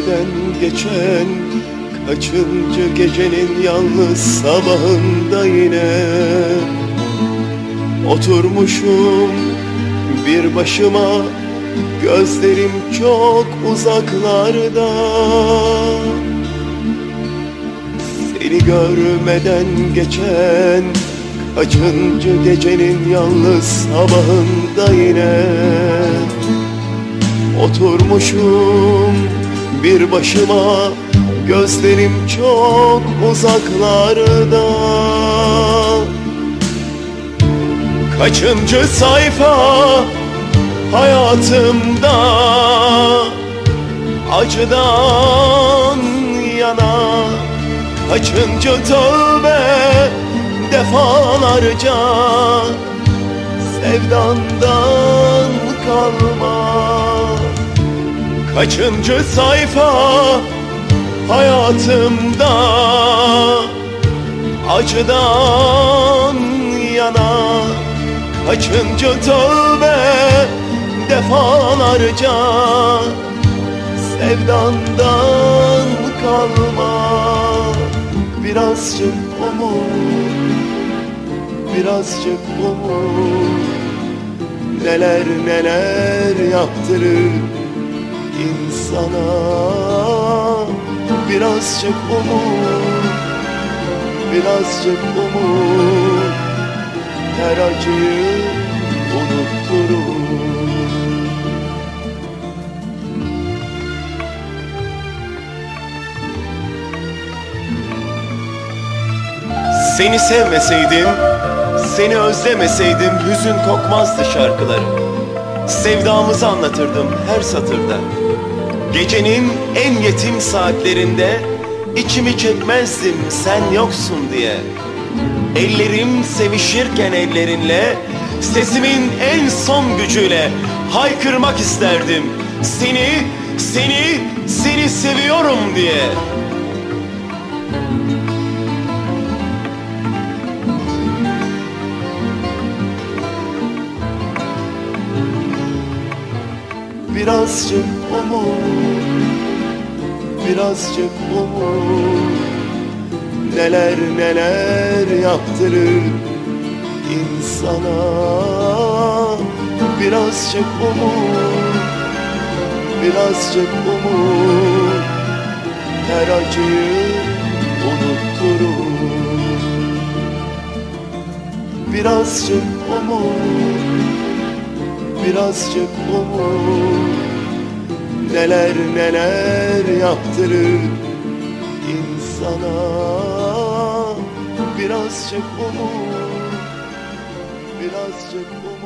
görmeden geçen kaçıncı gecenin yalnız sabahında yine oturmuşum bir başıma, gözlerim çok uzaklarda. Seni görmeden geçen kaçıncı gecenin yalnız sabahında yine oturmuşum bir başıma, gözlerim çok uzaklarda. Kaçıncı sayfa hayatımda acıdan yana, kaçıncı tövbe defalarca sevdandan kalma. Kaçıncı sayfa hayatımda acıdan yana, kaçıncı tövbe defalarca sevdandan kalma. Birazcık umut, birazcık umut, neler neler yaptırır insana. Birazcık umut, birazcık umut, her acıyı unutturur. Seni sevmeseydim, seni özlemeseydim hüzün kokmazdı şarkılarım. Sevdamızı anlatırdım her satırda. Gecenin en yetim saatlerinde içimi çekmezdim sen yoksun diye. Ellerim sevişirken ellerinle, sesimin en son gücüyle haykırmak isterdim. Seni seviyorum diye. Birazcık umut, birazcık umut, neler neler yaptırır insana. Birazcık umut, birazcık umut, her acıyı unutturur. Birazcık umut, birazcık umut, neler neler yaptırır insana. Birazcık umut, birazcık umut.